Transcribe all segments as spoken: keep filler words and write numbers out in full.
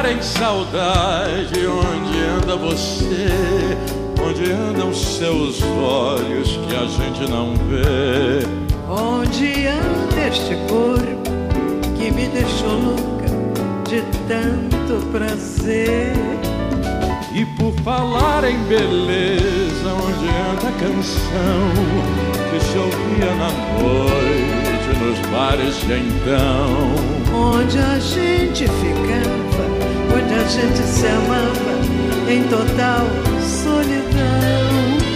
em saudade, onde anda você? Onde andam seus olhos que a gente não vê? Onde anda este corpo que me deixou louca de tanto prazer? E por falar em beleza, onde anda a canção que se ouvia na noite nos bares de então? Onde a gente ficava, onde a gente se amava em total solidão.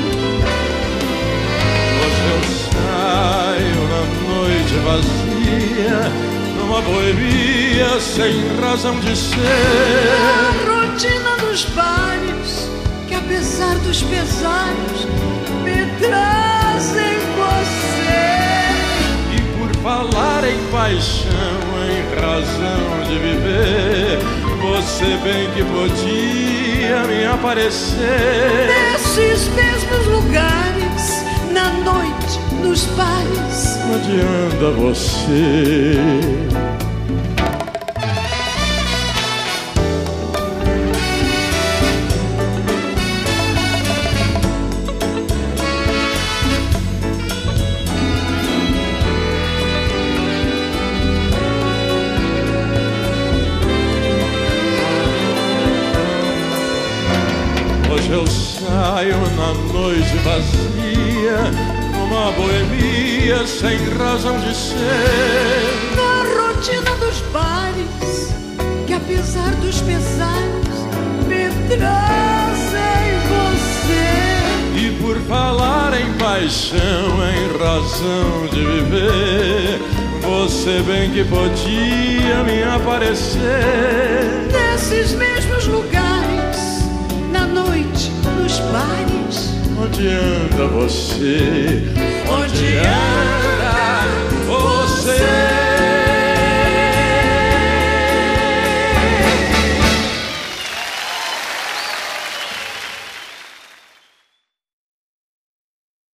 Hoje eu saio na noite vazia, numa boemia sem razão de ser. A rotina dos bares, que apesar dos pesares me trazem você. E por falar em paixão, em razão de viver, você bem que podia me aparecer nesses mesmos lugares, na noite, nos bares. Onde anda você? Hoje eu saio na noite vazia, numa boemia sem razão de ser. Na rotina dos bares, que apesar dos pesares me trazem você. E por falar em paixão, em razão de viver, você bem que podia me aparecer nesses mesmos lugares, na noite, nos bares. Onde anda você? Onde anda você?